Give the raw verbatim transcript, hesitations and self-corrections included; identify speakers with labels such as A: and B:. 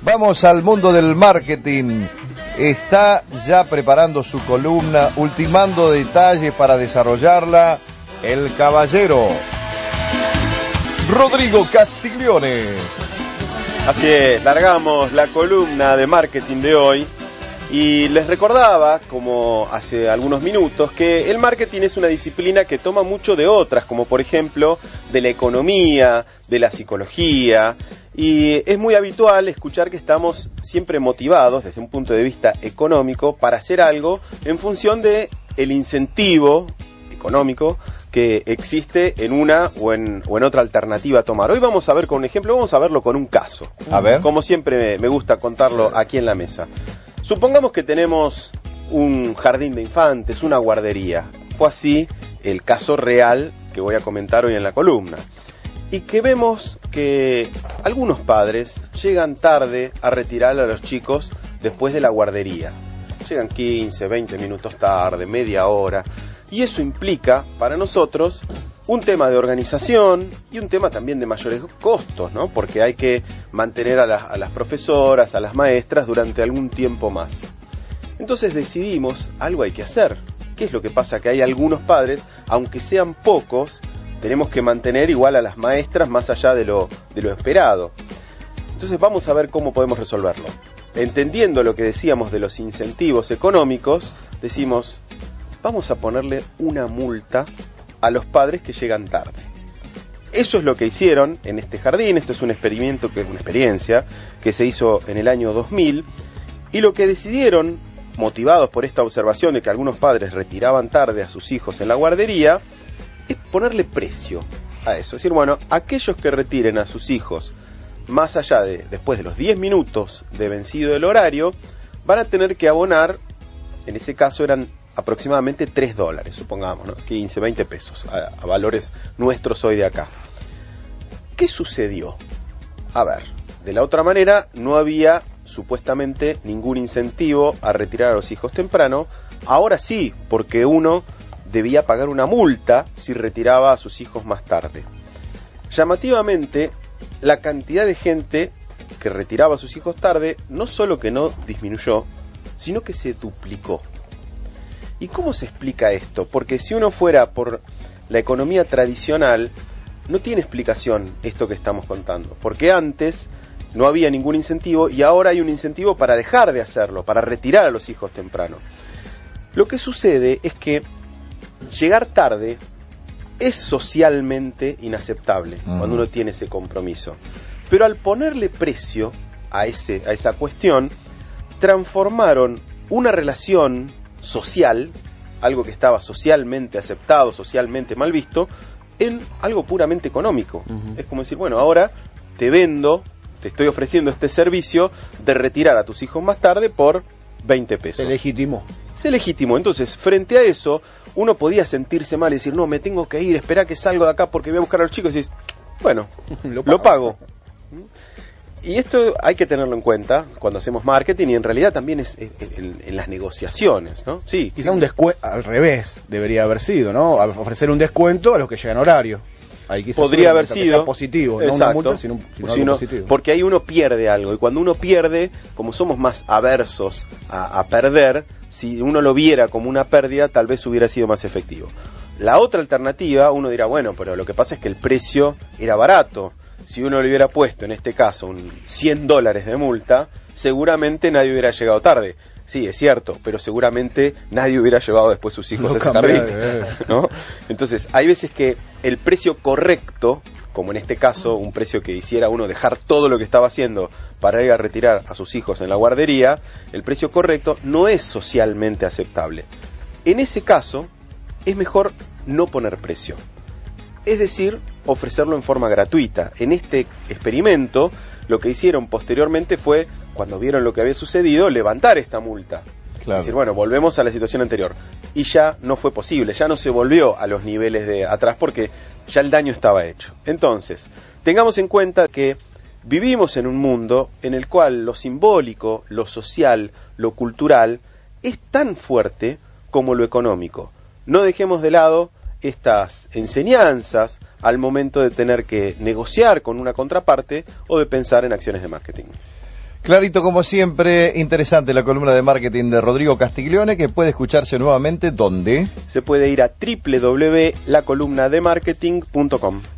A: Vamos al mundo del marketing. Está ya preparando su columna, ultimando detalles para desarrollarla, el caballero Rodrigo Castiglione.
B: Así es, largamos la columna de marketing de hoy y les recordaba, como hace algunos minutos, que el marketing es una disciplina que toma mucho de otras, como por ejemplo de la economía, de la psicología, y es muy habitual escuchar que estamos siempre motivados desde un punto de vista económico para hacer algo en función de el incentivo económico que existe en una o en, o en otra alternativa a tomar. Hoy vamos a ver con un ejemplo, vamos a verlo con un caso.
A: A ver.
B: Como siempre me gusta contarlo aquí en la mesa. Supongamos que tenemos un jardín de infantes, una guardería. Fue así el caso real que voy a comentar hoy en la columna. Y que vemos que algunos padres llegan tarde a retirar a los chicos después de la guardería. Llegan quince, veinte minutos tarde, media hora. Y eso implica para nosotros un tema de organización y un tema también de mayores costos, ¿no? Porque hay que mantener a, la, a las profesoras, a las maestras durante algún tiempo más. Entonces decidimos, algo hay que hacer. ¿Qué es lo que pasa? Que hay algunos padres, aunque sean pocos, tenemos que mantener igual a las maestras más allá de lo, de lo esperado. Entonces vamos a ver cómo podemos resolverlo. Entendiendo lo que decíamos de los incentivos económicos, decimos, vamos a ponerle una multa a los padres que llegan tarde. Eso es lo que hicieron en este jardín. Esto es un experimento, que es una experiencia que se hizo en el año dos mil, y lo que decidieron, motivados por esta observación de que algunos padres retiraban tarde a sus hijos en la guardería, es ponerle precio a eso. Es decir, bueno, aquellos que retiren a sus hijos más allá de, después de los diez minutos de vencido el horario, van a tener que abonar, en ese caso eran aproximadamente tres dólares, supongamos, ¿no? quince, veinte pesos, a, a valores nuestros hoy de acá. ¿Qué sucedió? A ver, de la otra manera, no había supuestamente ningún incentivo a retirar a los hijos temprano. Ahora sí, porque uno debía pagar una multa si retiraba a sus hijos más tarde. Llamativamente, la cantidad de gente que retiraba a sus hijos tarde no solo que no disminuyó, sino que se duplicó. ¿Y cómo se explica esto? Porque si uno fuera por la economía tradicional, no tiene explicación esto que estamos contando. Porque antes no había ningún incentivo y ahora hay un incentivo para dejar de hacerlo, para retirar a los hijos temprano. Lo que sucede es que llegar tarde es socialmente inaceptable uh-huh. cuando uno tiene ese compromiso. Pero al ponerle precio a, ese, a esa cuestión, transformaron una relación social, algo que estaba socialmente aceptado, socialmente mal visto, en algo puramente económico. Uh-huh. Es como decir, bueno, ahora te vendo, te estoy ofreciendo este servicio de retirar a tus hijos más tarde por veinte pesos.
C: Se legitimó.
B: Se legitimó. Entonces, frente a eso, uno podía sentirse mal y decir, no, me tengo que ir, espera que salgo de acá porque voy a buscar a los chicos. Y dices, bueno, lo pago. Lo pago. Y esto hay que tenerlo en cuenta cuando hacemos marketing y en realidad también es en, en, en las negociaciones, ¿no? Sí.
C: Quizá un descuento, al revés, debería haber sido, ¿no? Ofrecer un descuento a los que llegan horario. Ahí
B: podría haber sido
C: sea positivo,
B: exacto,
C: no una multa, sino, sino
B: si
C: algo
B: no,
C: positivo.
B: Porque ahí uno pierde algo y cuando uno pierde, como somos más aversos a, a perder, si uno lo viera como una pérdida, tal vez hubiera sido más efectivo. La otra alternativa, uno dirá, bueno, pero lo que pasa es que el precio era barato. Si uno le hubiera puesto, en este caso, un cien dólares de multa, seguramente nadie hubiera llegado tarde. Sí, es cierto, pero seguramente nadie hubiera llevado después sus hijos no a ese jardín, ¿no? Entonces, hay veces que el precio correcto, como en este caso, un precio que hiciera uno dejar todo lo que estaba haciendo para ir a retirar a sus hijos en la guardería, el precio correcto no es socialmente aceptable. En ese caso, es mejor no poner precio. Es decir, ofrecerlo en forma gratuita. En este experimento, lo que hicieron posteriormente fue, cuando vieron lo que había sucedido, levantar esta multa. Claro. Es decir, bueno, volvemos a la situación anterior. Y ya no fue posible, ya no se volvió a los niveles de atrás porque ya el daño estaba hecho. Entonces, tengamos en cuenta que vivimos en un mundo en el cual lo simbólico, lo social, lo cultural, es tan fuerte como lo económico. No dejemos de lado estas enseñanzas al momento de tener que negociar con una contraparte o de pensar en acciones de marketing.
A: Clarito como siempre, interesante la columna de marketing de Rodrigo Castiglione, que puede escucharse nuevamente, ¿dónde?
B: Se puede ir a doble u doble u doble u punto la columna de marketing punto com.